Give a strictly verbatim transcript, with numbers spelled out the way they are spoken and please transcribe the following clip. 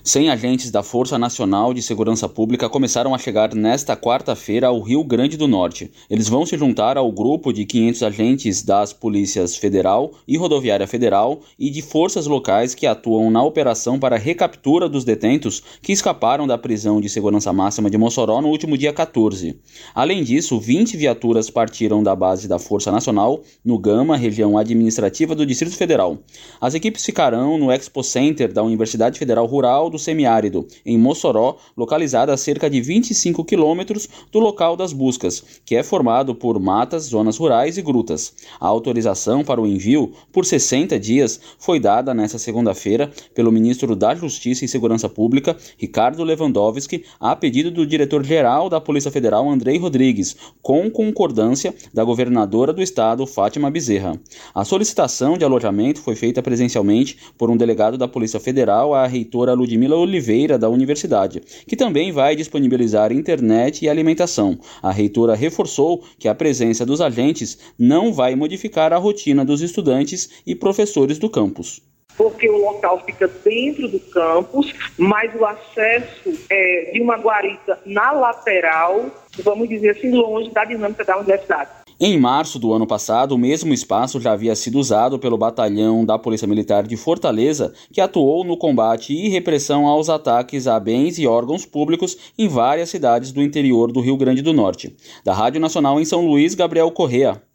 cem agentes da Força Nacional de Segurança Pública começaram a chegar nesta quarta-feira ao Rio Grande do Norte. Eles vão se juntar ao grupo de quinhentos agentes das Polícias Federal e Rodoviária Federal e de forças locais que atuam na operação para a recaptura dos detentos que escaparam da prisão de segurança máxima de Mossoró no último dia quatorze. Além disso, vinte viaturas partiram da base da Força Nacional, no Gama, região administrativa do Distrito Federal. As equipes ficarão no Expo Center da Universidade Federal Rural do Semiárido, em Mossoró, localizada a cerca de vinte e cinco quilômetros do local das buscas, que é formado por matas, zonas rurais e grutas. A autorização para o envio, por sessenta dias, foi dada nesta segunda-feira pelo ministro da Justiça e Segurança Pública, Ricardo Lewandowski, a pedido do diretor-geral da Polícia Federal, Andrei Rodrigues, com concordância da governadora do estado, Fátima Bezerra. A solicitação de alojamento foi feita presencialmente por um delegado da Polícia Federal à reitora Ludmila Oliveira, da universidade, que também vai disponibilizar internet e alimentação. A reitora reforçou que a presença dos agentes não vai modificar a rotina dos estudantes e professores do campus. Porque o local fica dentro do campus, mas o acesso é de uma guarita na lateral, vamos dizer assim, longe da dinâmica da universidade. Em março do ano passado, o mesmo espaço já havia sido usado pelo batalhão da Polícia Militar de Fortaleza, que atuou no combate e repressão aos ataques a bens e órgãos públicos em várias cidades do interior do Rio Grande do Norte. Da Rádio Nacional em São Luís, Gabriel Correa.